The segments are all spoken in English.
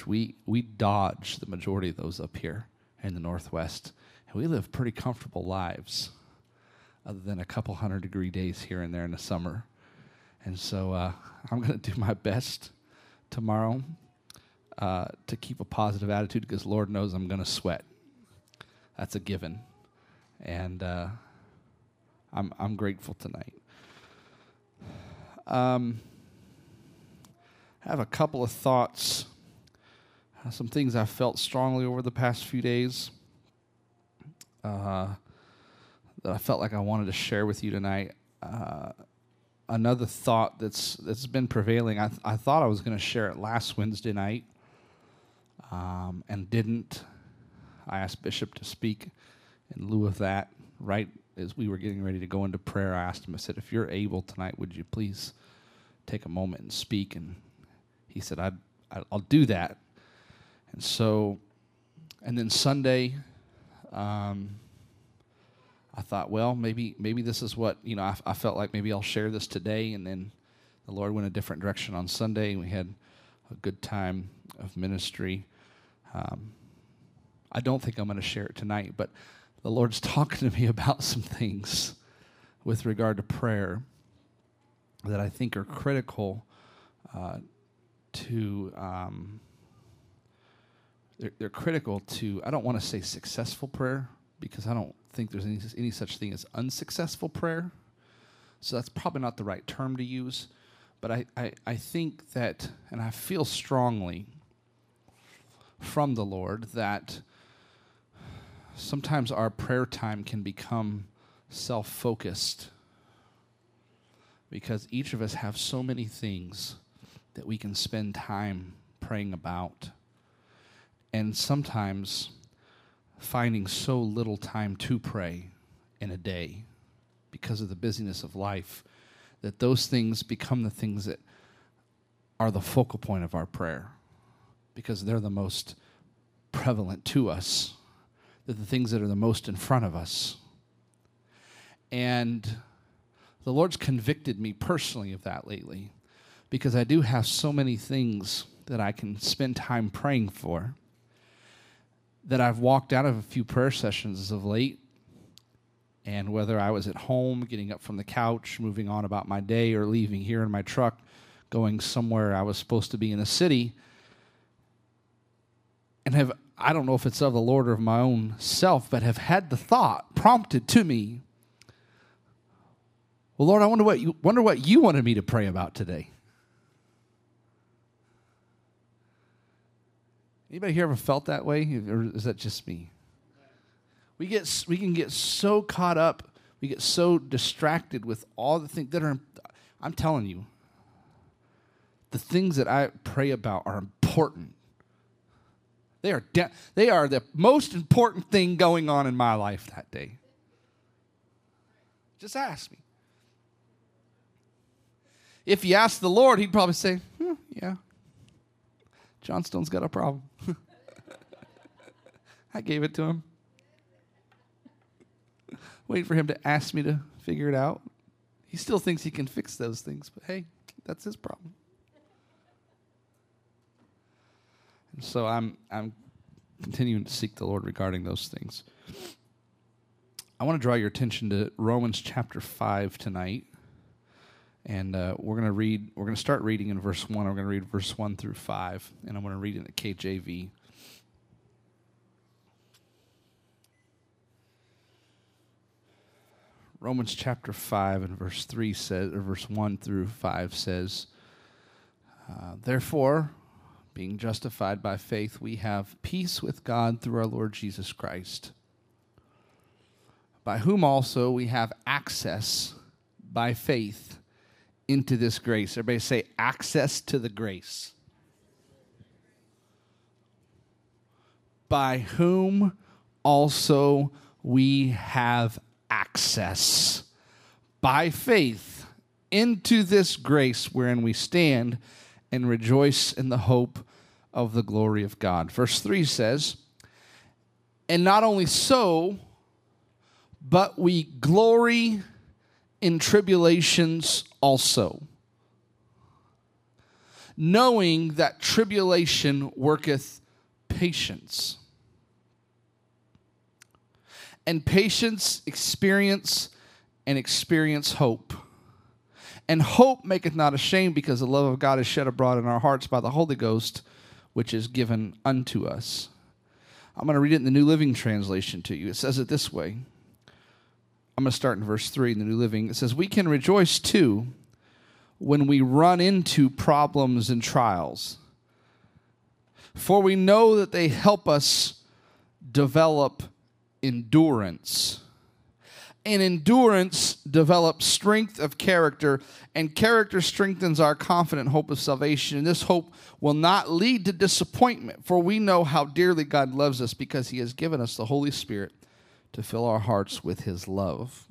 church, we dodge the majority of those up here in the Northwest. And we live pretty comfortable lives other than a couple 100-degree days here and there in the summer. And so I'm going to do my best tomorrow to keep a positive attitude because Lord knows I'm going to sweat. That's a given. And I'm grateful tonight. I have a couple of thoughts, some things I felt strongly over the past few days that I felt like I wanted to share with you tonight. Another thought that's been prevailing, I thought I was going to share it last Wednesday night and didn't. I asked Bishop to speak in lieu of that. Right as we were getting ready to go into prayer, I asked him, I said, if you're able tonight, would you please take a moment and speak? And he said, I'll do that. And so, and then Sunday, I thought, well, maybe this is what, I felt like maybe I'll share this today. And then the Lord went a different direction on Sunday, and we had a good time of ministry. I don't think I'm going to share it tonight, but the Lord's talking to me about some things with regard to prayer that I think are critical they're critical to, I don't want to say successful prayer, because I don't think there's any such thing as unsuccessful prayer. So that's probably not the right term to use. But I think that, and I feel strongly from the Lord that sometimes our prayer time can become self-focused because each of us have so many things that we can spend time praying about. And sometimes finding so little time to pray in a day because of the busyness of life, that those things become the things that are the focal point of our prayer because they're the most prevalent to us. They're the things that are the most in front of us. And the Lord's convicted me personally of that lately because I do have so many things that I can spend time praying for that I've walked out of a few prayer sessions as of late. And whether I was at home, getting up from the couch, moving on about my day, or leaving here in my truck, going somewhere I was supposed to be in the city, and I don't know if it's of the Lord or of my own self, but have had the thought prompted to me, well, Lord, I wonder what you wanted me to pray about today. Anybody here ever felt that way, or is that just me? We can get so caught up, we get so distracted with all the things that are, I'm telling you, the things that I pray about are important. They are the most important thing going on in my life that day. Just ask me. If you ask the Lord, he'd probably say, yeah, John Stone's got a problem. I gave it to him. Waiting for him to ask me to figure it out. He still thinks he can fix those things, but hey, that's his problem. And so I'm continuing to seek the Lord regarding those things. I want to draw your attention to Romans chapter 5 tonight. And we're going to start reading in verse 1. We're going to read verse 1 through 5, and I'm going to read in the KJV. Romans chapter 5 and verse 3 says, or verse 1 through 5 says, therefore, being justified by faith, we have peace with God through our Lord Jesus Christ, by whom also we have access by faith into this grace. Everybody say, access to the grace. By whom also we have access by faith into this grace wherein we stand and rejoice in the hope of the glory of God. Verse 3 says, and not only so, but we glory in tribulations also, knowing that tribulation worketh patience. And patience experience hope. And hope maketh not ashamed, because the love of God is shed abroad in our hearts by the Holy Ghost, which is given unto us. I'm going to read it in the New Living Translation to you. It says it this way. I'm going to start in verse 3 in the New Living. It says, we can rejoice too when we run into problems and trials, for we know that they help us develop endurance. And endurance develops strength of character, and character strengthens our confident hope of salvation. And this hope will not lead to disappointment, for we know how dearly God loves us, because he has given us the Holy Spirit to fill our hearts with his love.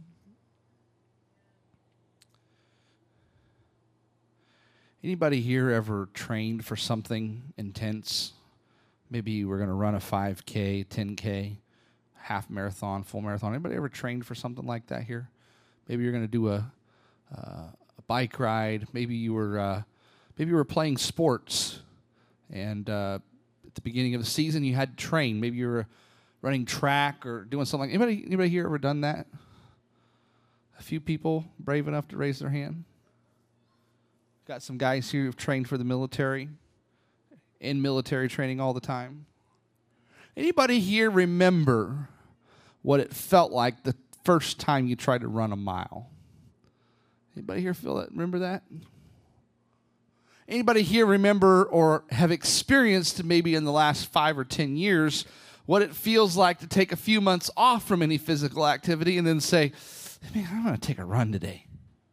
Anybody here ever trained for something intense? Maybe you were going to run a 5K, 10K, half marathon, full marathon. Anybody ever trained for something like that here? Maybe you're going to do a bike ride. Maybe you were playing sports, and at the beginning of the season you had to train. Maybe you were running track or doing something. Anybody here ever done that? A few people brave enough to raise their hand. Got some guys here who've trained for the military, in military training all the time. Anybody here remember what it felt like the first time you tried to run a mile? Anybody here remember that? Anybody here remember or have experienced, maybe in the last 5 or 10 years, what it feels like to take a few months off from any physical activity and then say, man, I'm going to take a run today.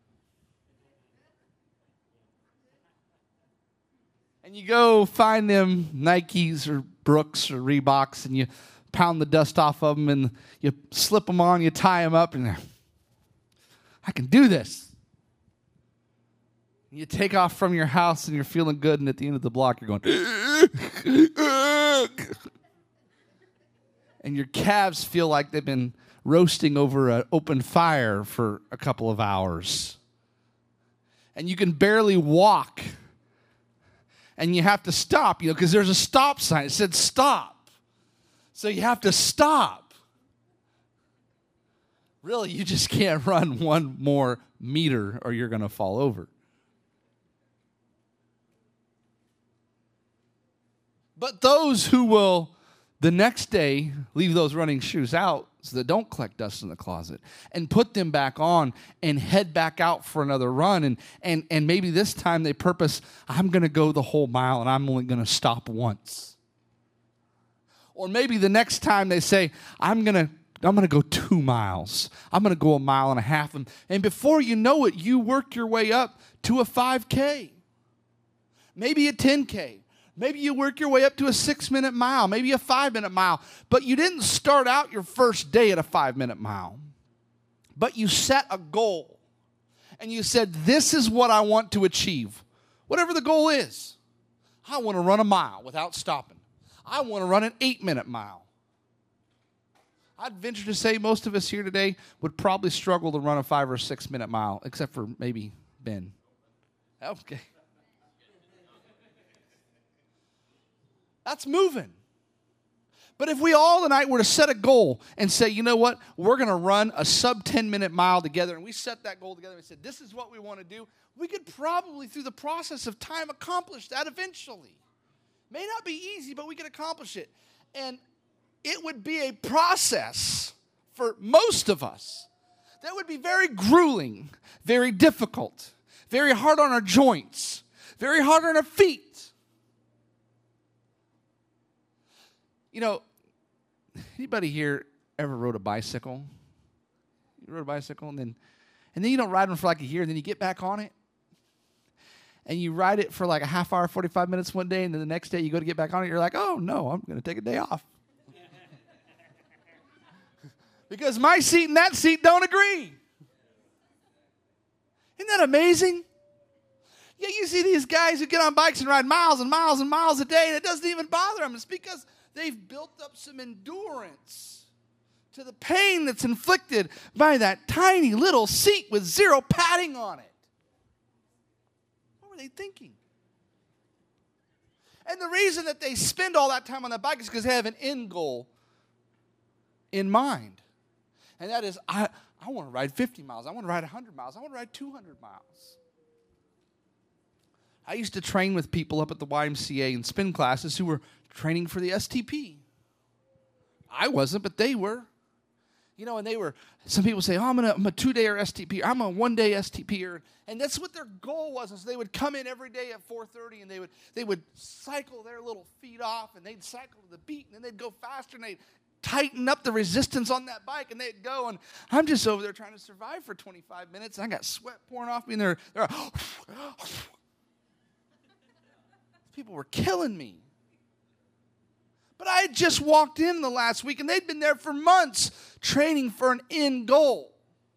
And you go find them Nikes or Brooks or Reeboks, and you pound the dust off of them, and you slip them on, you tie them up, and I can do this. And you take off from your house, and you're feeling good, and at the end of the block, you're going, and your calves feel like they've been roasting over an open fire for a couple of hours. And you can barely walk. And you have to stop, because there's a stop sign. It said stop. So you have to stop. Really, you just can't run one more meter or you're going to fall over. But those who will the next day leave those running shoes out so that don't collect dust in the closet, and put them back on and head back out for another run. And maybe this time they purpose, I'm going to go the whole mile and I'm only going to stop once. Or maybe the next time they say, I'm going to go 2 miles. I'm going to go 1.5 miles. And before you know it, you work your way up to a 5K. Maybe a 10K. Maybe you work your way up to a 6-minute mile, maybe a 5-minute mile. But you didn't start out your first day at a 5-minute mile. But you set a goal. And you said, this is what I want to achieve. Whatever the goal is. I want to run a mile without stopping. I want to run an 8-minute mile. I'd venture to say most of us here today would probably struggle to run a 5 or 6-minute mile, except for maybe Ben. Okay. That's moving. But if we all tonight were to set a goal and say, you know what, we're going to run a sub 10-minute mile together, and we set that goal together and said, this is what we want to do, we could probably, through the process of time, accomplish that eventually. May not be easy, but we could accomplish it. And it would be a process for most of us that would be very grueling, very difficult, very hard on our joints, very hard on our feet. Anybody here ever rode a bicycle? You rode a bicycle, and then you don't ride one for like a year, and then you get back on it, and you ride it for like a half hour, 45 minutes one day, and then the next day you go to get back on it, you're like, oh, no, I'm going to take a day off. Because my seat and that seat don't agree. Isn't that amazing? Yeah, you see these guys who get on bikes and ride miles and miles and miles a day, and it doesn't even bother them. It's because they've built up some endurance to the pain that's inflicted by that tiny little seat with zero padding on it. What were they thinking? And the reason that they spend all that time on that bike is because they have an end goal in mind. And that is, I want to ride 50 miles. I want to ride 100 miles. I want to ride 200 miles. I used to train with people up at the YMCA in spin classes who were training for the STP. I wasn't, but they were. You know, and they were, some people say, oh, I'm a 2-dayer STP. I'm a 1-day STPer. And that's what their goal was. And so they would come in every day at 4:30 and they would cycle their little feet off and they'd cycle to the beat and then they'd go faster and they'd tighten up the resistance on that bike and they'd go. And I'm just over there trying to survive for 25 minutes. And I got sweat pouring off me and they're people were killing me. But I had just walked in the last week, and they'd been there for months training for an end goal.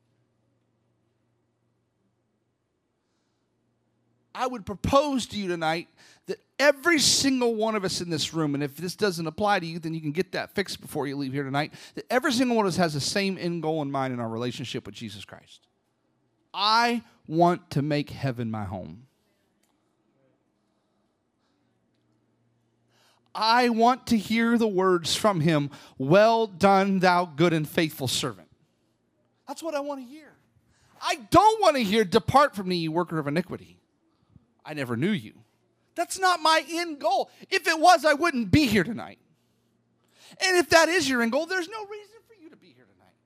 I would propose to you tonight that every single one of us in this room, and if this doesn't apply to you, then you can get that fixed before you leave here tonight, that every single one of us has the same end goal in mind in our relationship with Jesus Christ. I want to make heaven my home. I want to hear the words from him, well done, thou good and faithful servant. That's what I want to hear. I don't want to hear, depart from me, you worker of iniquity. I never knew you. That's not my end goal. If it was, I wouldn't be here tonight. And if that is your end goal, there's no reason for you to be here tonight.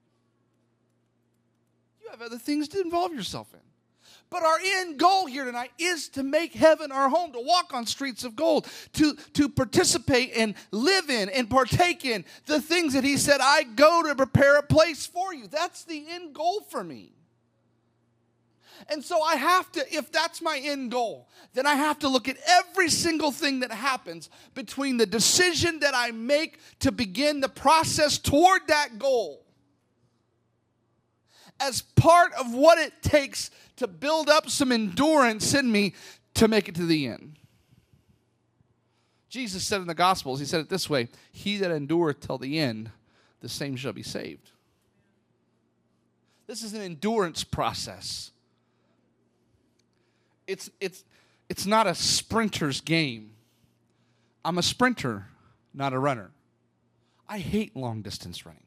You have other things to involve yourself in. But our end goal here tonight is to make heaven our home, to walk on streets of gold, to participate and live in and partake in the things that he said, I go to prepare a place for you. That's the end goal for me. And so I have to, if that's my end goal, then I have to look at every single thing that happens between the decision that I make to begin the process toward that goal as part of what it takes to build up some endurance in me to make it to the end. Jesus said in the Gospels, he said it this way, he that endureth till the end, the same shall be saved. This is an endurance process. It's not a sprinter's game. I'm a sprinter, not a runner. I hate long distance running.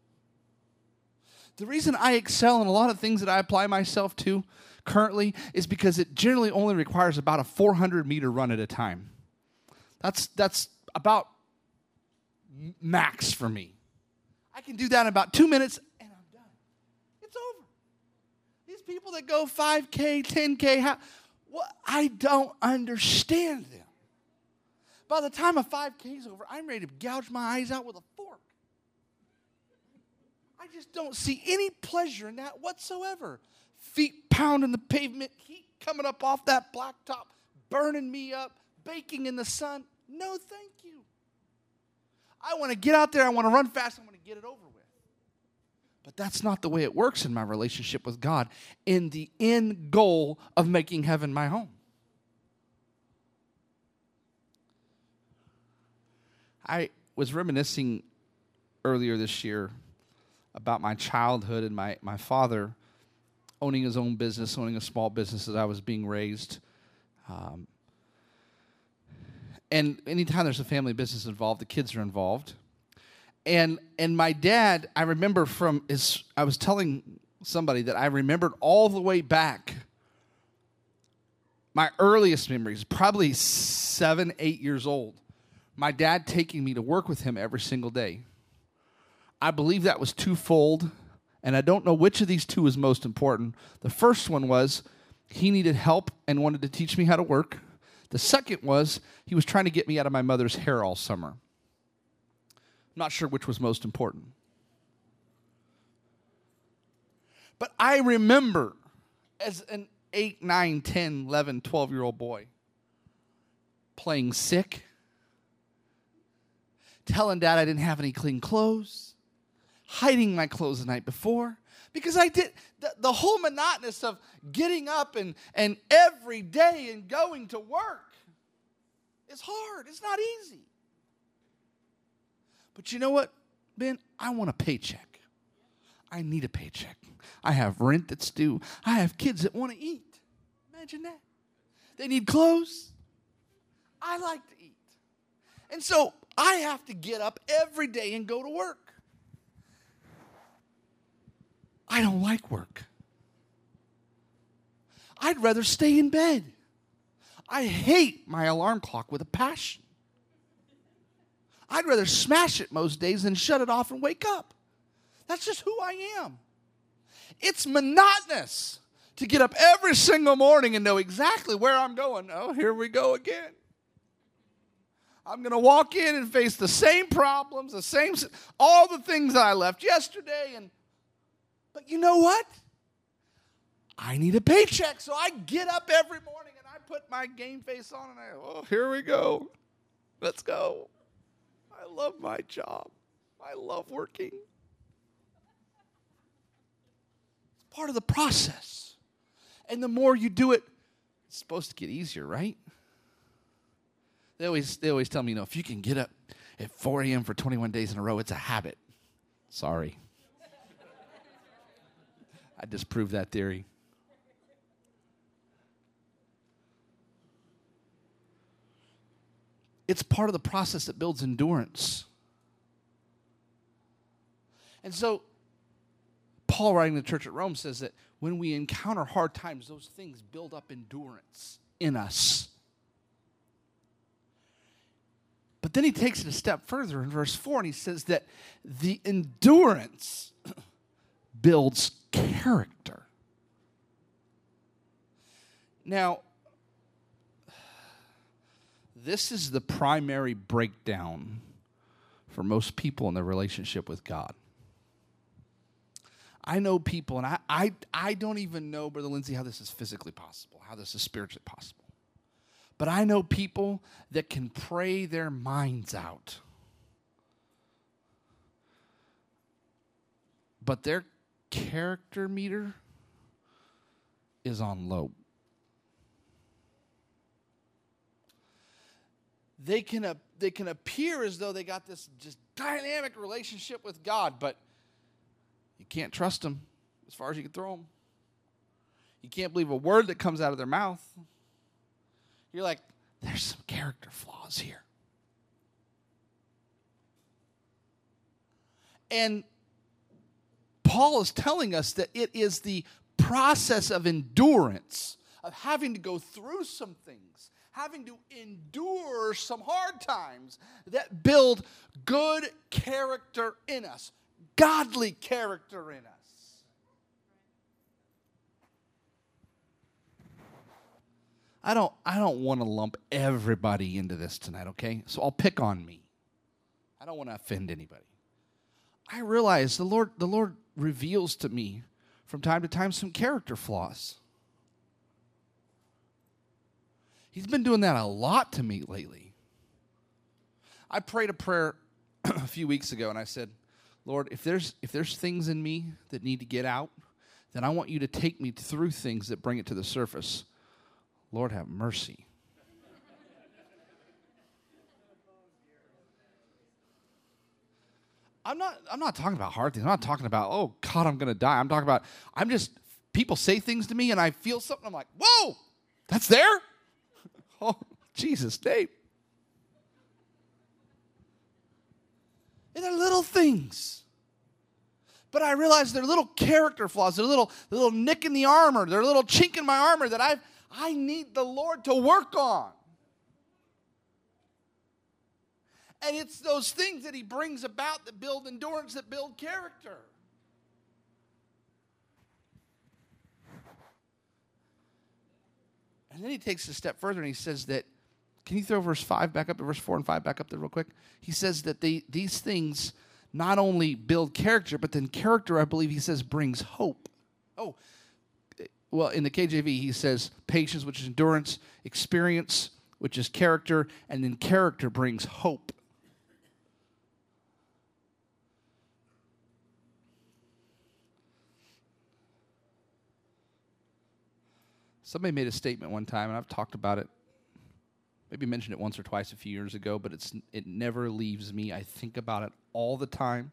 The reason I excel in a lot of things that I apply myself to currently is because it generally only requires about a 400-meter run at a time. That's about max for me. I can do that in about 2 minutes, and I'm done. It's over. These people that go 5K, 10K, I don't understand them. By the time a 5K is over, I'm ready to gouge my eyes out with a fork. I just don't see any pleasure in that whatsoever. Feet pounding the pavement, heat coming up off that blacktop, burning me up, baking in the sun. No, thank you. I want to get out there. I want to run fast. I want to get it over with. But that's not the way it works in my relationship with God in the end goal of making heaven my home. I was reminiscing earlier this year about my childhood and my father owning his own business, owning a small business as I was being raised. And anytime there's a family business involved, the kids are involved. And my dad, I remember I was telling somebody that I remembered all the way back, my earliest memories, probably 7, 8 years old, my dad taking me to work with him every single day. I believe that was twofold, and I don't know which of these two is most important. The first one was he needed help and wanted to teach me how to work. The second was he was trying to get me out of my mother's hair all summer. I'm not sure which was most important. But I remember as an 8, 9, 10, 11, 12-year-old boy playing sick, telling Dad I didn't have any clean clothes, hiding my clothes the night before, because I did the whole monotonous of getting up and every day and going to work is hard. It's not easy. But you know what, Ben? I want a paycheck. I need a paycheck. I have rent that's due. I have kids that want to eat. Imagine that. They need clothes. I like to eat. And so I have to get up every day and go to work. I don't like work. I'd rather stay in bed. I hate my alarm clock with a passion. I'd rather smash it most days than shut it off and wake up. That's just who I am. It's monotonous to get up every single morning and know exactly where I'm going. Oh, here we go again. I'm going to walk in and face the same problems, all the things that I left yesterday. But you know what? I need a paycheck, so I get up every morning and I put my game face on and here we go. Let's go. I love my job. I love working. It's part of the process. And the more you do it, it's supposed to get easier, right? They always tell me, if you can get up at 4 a.m. for 21 days in a row, it's a habit. Sorry. I disproved that theory. It's part of the process that builds endurance. And so, Paul, writing to the church at Rome, says that when we encounter hard times, those things build up endurance in us. But then he takes it a step further in verse 4, and he says that the endurance builds character. Now, this is the primary breakdown for most people in their relationship with God. I know people, and I don't even know, Brother Lindsay, how this is physically possible, how this is spiritually possible. But I know people that can pray their minds out. But their character meter is on low. They can appear as though they got this just dynamic relationship with God, but you can't trust them as far as you can throw them. You can't believe a word that comes out of their mouth. You're like, there's some character flaws here. And Paul is telling us that it is the process of endurance, of having to go through some things, having to endure some hard times that build good character in us, godly character in us. I don't want to lump everybody into this tonight, okay? So I'll pick on me. I don't want to offend anybody. I realize the Lord reveals to me from time to time some character flaws. He's been doing that a lot to me lately. I prayed a prayer a few weeks ago, and I said, Lord, if there's things in me that need to get out, then I want you to take me through things that bring it to the surface. Lord, have mercy. I'm not talking about hard things. I'm not talking about, oh, God, I'm going to die. I'm talking about, people say things to me, and I feel something. I'm like, whoa, that's there? Oh, Jesus' name. And they're little things. But I realize they're little character flaws. They're little nick in the armor. They're a little chink in my armor that I need the Lord to work on. And it's those things that he brings about that build endurance, that build character. And then he takes it a step further and he says that, can you throw verse 5 back up, verse 4 and 5 back up there real quick? He says that these things not only build character, but then character, I believe he says, brings hope. Oh, well, in the KJV, he says patience, which is endurance, experience, which is character, and then character brings hope. Somebody made a statement one time, and I've talked about it, maybe mentioned it once or twice a few years ago, but it never leaves me. I think about it all the time.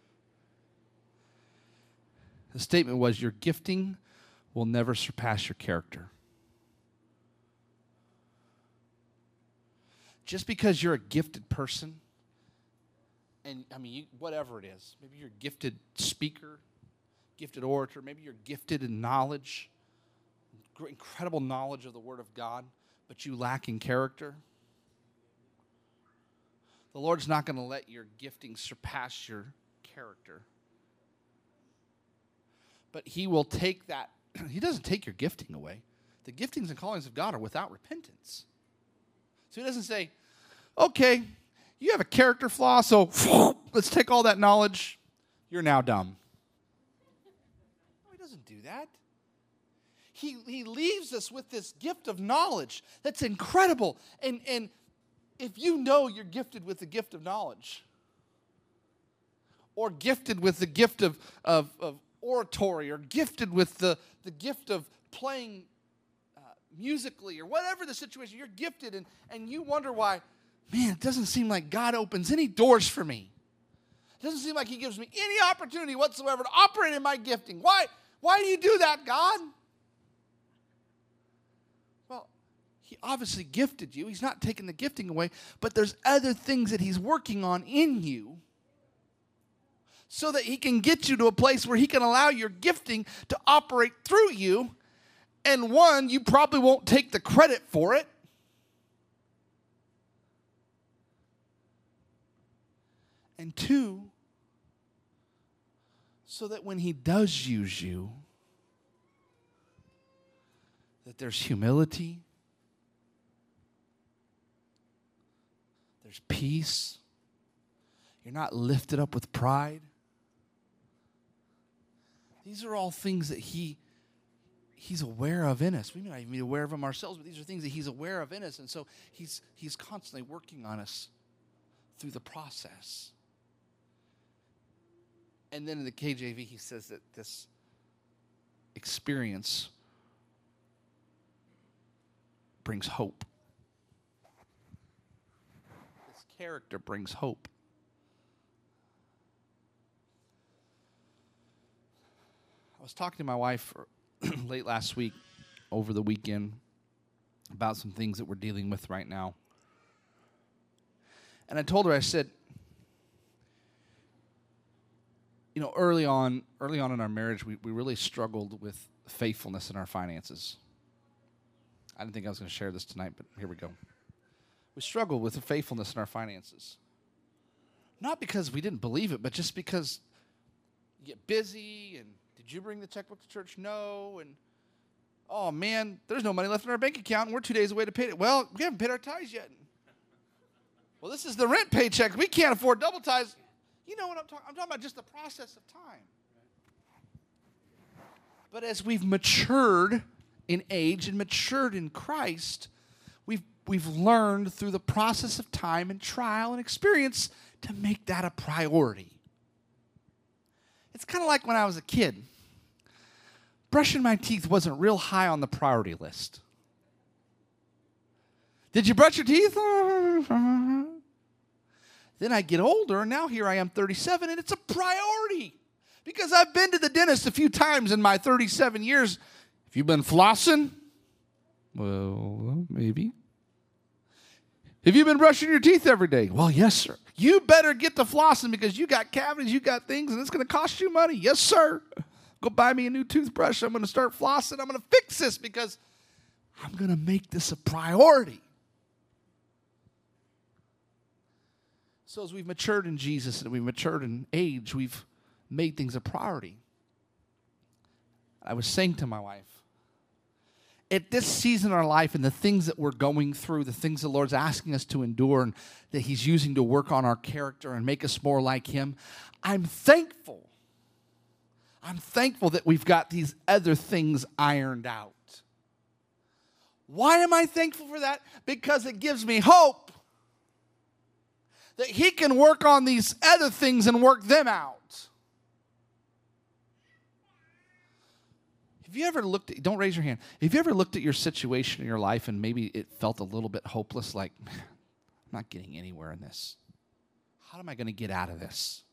The statement was, your gifting will never surpass your character. just because you're a gifted person, and whatever it is, maybe you're a gifted speaker, gifted orator, maybe you're gifted in knowledge, incredible knowledge of the Word of God, but you lack in character. The Lord's not going to let your gifting surpass your character. But He will take that. He doesn't take your gifting away. The giftings and callings of God are without repentance. So He doesn't say, okay, you have a character flaw, so let's take all that knowledge. You're now dumb. No, He doesn't do that. He leaves us with this gift of knowledge that's incredible. And if you know you're gifted with the gift of knowledge, or gifted with the gift of oratory, or gifted with the gift of playing musically, or whatever the situation, you're gifted, and you wonder why, man, it doesn't seem like God opens any doors for me. It doesn't seem like He gives me any opportunity whatsoever to operate in my gifting. Why do you do that, God? Well, He obviously gifted you. He's not taking the gifting away, but there's other things that He's working on in you so that He can get you to a place where He can allow your gifting to operate through you. And one, you probably won't take the credit for it. And two, so that when He does use you, that there's humility, there's peace, you're not lifted up with pride. These are all things that He's aware of in us. We may not even be aware of them ourselves, but these are things that He's aware of in us. And so He's constantly working on us through the process. And then in the KJV, He says that this experience brings hope. This character brings hope. I was talking to my wife late last week, over the weekend, about some things that we're dealing with right now. And I told her, I said, early on in our marriage, we really struggled with faithfulness in our finances. I didn't think I was going to share this tonight, but here we go. We struggled with the faithfulness in our finances. Not because we didn't believe it, but just because you get busy, and did you bring the checkbook to church? No. And, oh, man, there's no money left in our bank account, and we're 2 days away to pay it. Well, we haven't paid our tithes yet. Well, this is the rent paycheck. We can't afford double tithes. You know what I'm talking about just the process of time. But as we've matured in age and matured in Christ, we've learned through the process of time and trial and experience to make that a priority. It's kind of like when I was a kid. Brushing my teeth wasn't real high on the priority list. Did you brush your teeth? Then I get older, and now here I am, 37, and it's a priority. Because I've been to the dentist a few times in my 37 years. Have you been flossing? Well, maybe. Have you been brushing your teeth every day? Well, yes, sir. You better get to flossing because you got cavities, you got things, and it's going to cost you money. Yes, sir. Go buy me a new toothbrush. I'm going to start flossing. I'm going to fix this because I'm going to make this a priority. So as we've matured in Jesus and we've matured in age, we've made things a priority. I was saying to my wife, at this season in our life and the things that we're going through, the things the Lord's asking us to endure and that He's using to work on our character and make us more like Him, I'm thankful. I'm thankful that we've got these other things ironed out. Why am I thankful for that? Because it gives me hope that He can work on these other things and work them out. Have you ever looked at, don't raise your hand, have you ever looked at your situation in your life and maybe it felt a little bit hopeless, like, man, I'm not getting anywhere in this. How am I going to get out of this?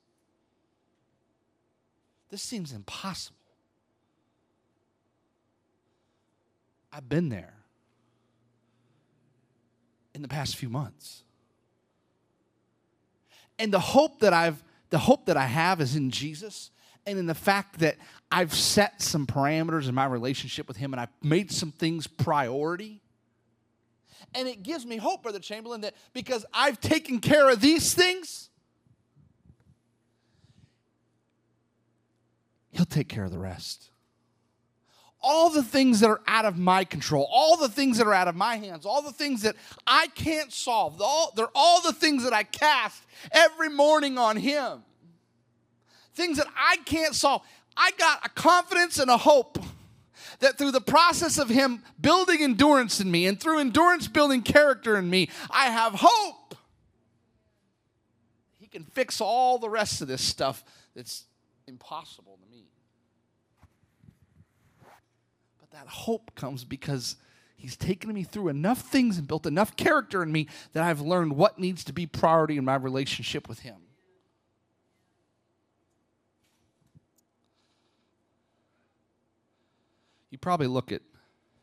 This seems impossible. I've been there. in the past few months. And the hope that I have is in Jesus and in the fact that I've set some parameters in my relationship with him and I've made some things priority. And it gives me hope, Brother Chamberlain, that because I've taken care of these things, he'll take care of the rest. All the things that are out of my control, all the things that are out of my hands, all the things that I can't solve, they're all the things that I cast every morning on him. Things that I can't solve. I got a confidence and a hope that through the process of him building endurance in me and through endurance building character in me, I have hope. He can fix all the rest of this stuff that's impossible to me. But that hope comes because he's taken me through enough things and built enough character in me that I've learned what needs to be priority in my relationship with him. You probably look at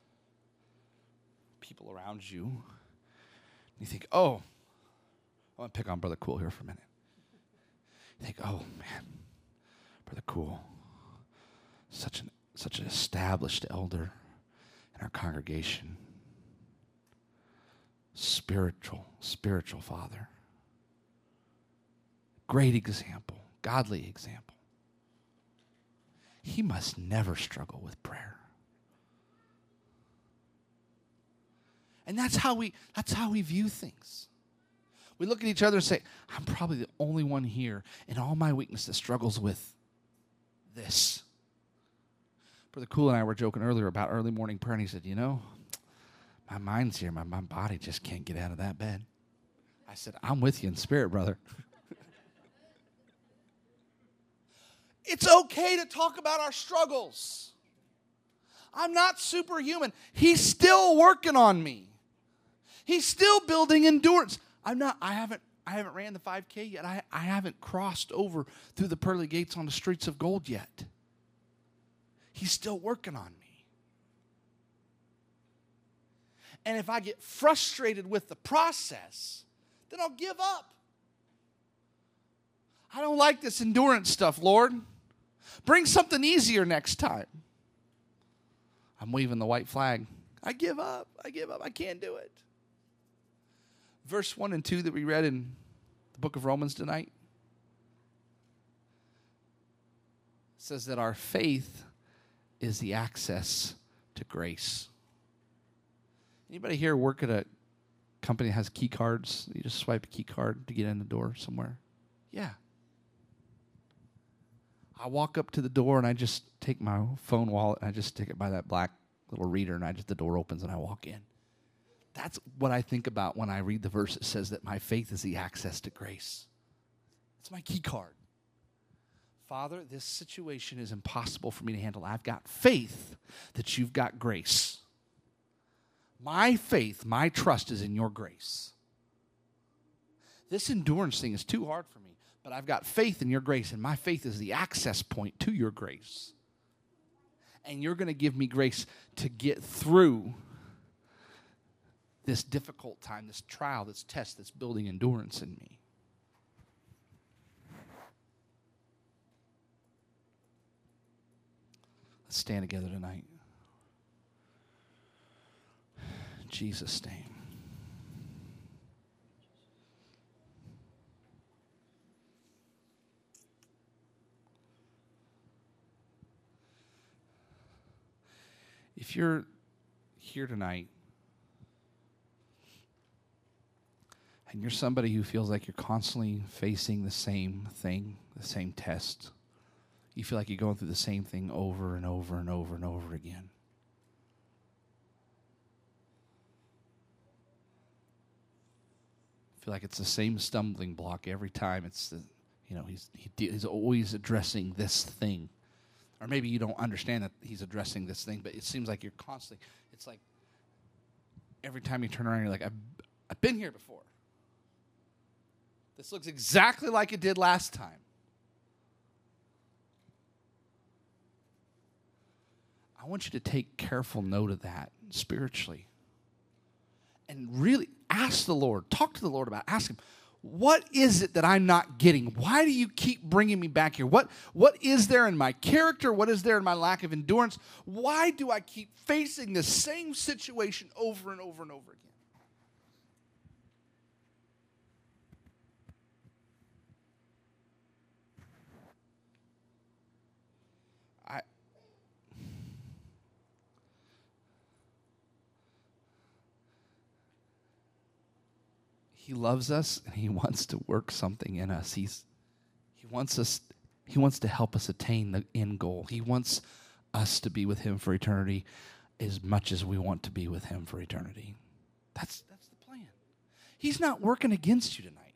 people around you and you think, oh, I want to pick on Brother Cool here for a minute. You think, oh, man, Brother Cool, such an established elder in our congregation. Spiritual father. Great example, godly example. He must never struggle with prayer. And that's how we view things. We look at each other and say, I'm probably the only one here in all my weakness that struggles with this. Brother Cool and I were joking earlier about early morning prayer, and he said, my mind's here, my body just can't get out of that bed. I said, I'm with you in spirit, brother. It's okay to talk about our struggles. I'm not superhuman. He's still working on me. He's still building endurance. I haven't ran the 5K yet. I haven't crossed over through the pearly gates on the streets of gold yet. He's still working on me. And if I get frustrated with the process, then I'll give up. I don't like this endurance stuff, Lord. Bring something easier next time. I'm waving the white flag. I give up. I can't do it. Verse 1 and 2 that we read in the book of Romans tonight says that our faith is the access to grace. Anybody here work at a company that has key cards? You just swipe a key card to get in the door somewhere? Yeah. I walk up to the door and I just take my phone wallet and I just stick it by that black little reader and the door opens and I walk in. That's what I think about when I read the verse that says that my faith is the access to grace. It's my key card. Father, this situation is impossible for me to handle. I've got faith that you've got grace. My faith, my trust is in your grace. This endurance thing is too hard for me, but I've got faith in your grace, and my faith is the access point to your grace. And you're going to give me grace to get through this difficult time, this trial, this test that's building endurance in me. Let's stand together tonight. In Jesus' name. If you're here tonight and you're somebody who feels like you're constantly facing the same thing, the same test, you feel like you're going through the same thing over and over and over and over again. I feel like it's the same stumbling block every time. It's the, he's always addressing this thing. Or maybe you don't understand that he's addressing this thing, but it seems like you're constantly, it's like every time you turn around, you're like, I've been here before. This looks exactly like it did last time. I want you to take careful note of that spiritually. And really, ask the Lord, talk to the Lord about it. Ask him, what is it that I'm not getting? Why do you keep bringing me back here? What is there in my character? What is there in my lack of endurance? Why do I keep facing the same situation over and over and over again? He loves us, and he wants to work something in us. He wants to help us attain the end goal. He wants us to be with him for eternity as much as we want to be with him for eternity. That's the plan. He's not working against you tonight.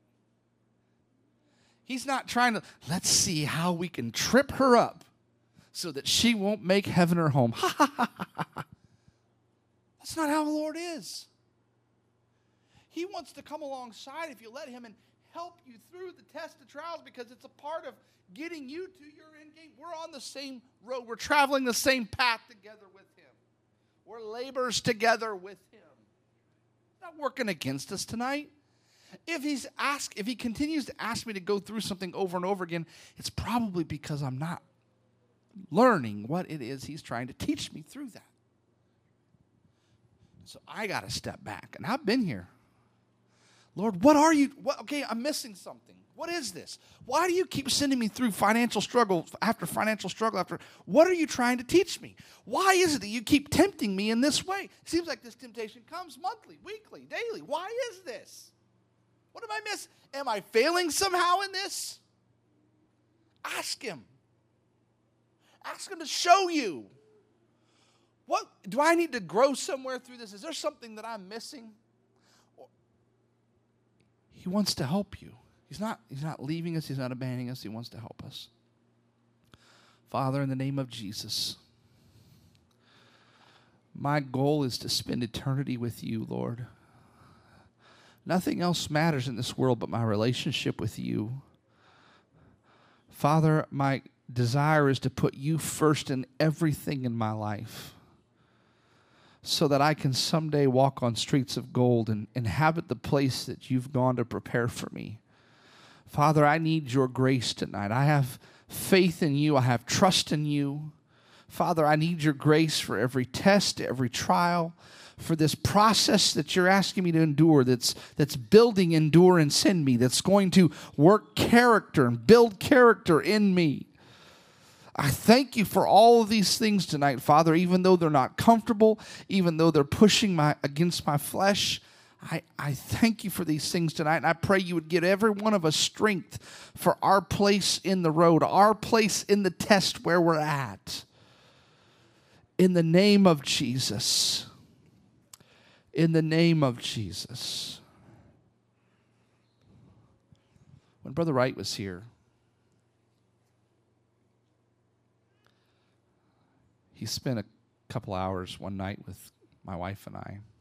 He's not trying to, let's see how we can trip her up so that she won't make heaven her home. Ha ha ha ha ha. That's not how the Lord is. He wants to come alongside if you let him and help you through the test of trials, because it's a part of getting you to your end game. We're on the same road. We're traveling the same path together with him. We're laborers together with him. He's not working against us tonight. If he continues to ask me to go through something over and over again, it's probably because I'm not learning what it is he's trying to teach me through that. So I got to step back. And I've been here. Lord, what are you? Okay, I'm missing something. What is this? Why do you keep sending me through financial struggle after financial struggle after? What are you trying to teach me? Why is it that you keep tempting me in this way? It seems like this temptation comes monthly, weekly, daily. Why is this? What am I missing? Am I failing somehow in this? Ask him. Ask him to show you. What do I need to grow somewhere through this? Is there something that I'm missing? He wants to help you. He's not leaving us. He's not abandoning us. He wants to help us. Father, in the name of Jesus, my goal is to spend eternity with you, Lord. Nothing else matters in this world but my relationship with you. Father, my desire is to put you first in everything in my life, so that I can someday walk on streets of gold and inhabit the place that you've gone to prepare for me. Father, I need your grace tonight. I have faith in you. I have trust in you. Father, I need your grace for every test, every trial, for this process that you're asking me to endure, that's building endurance in me, that's going to work character and build character in me. I thank you for all of these things tonight, Father, even though they're not comfortable, even though they're pushing against my flesh. I thank you for these things tonight, and I pray you would give every one of us strength for our place in the road, our place in the test where we're at. In the name of Jesus. In the name of Jesus. When Brother Wright was here, he spent a couple hours one night with my wife and I.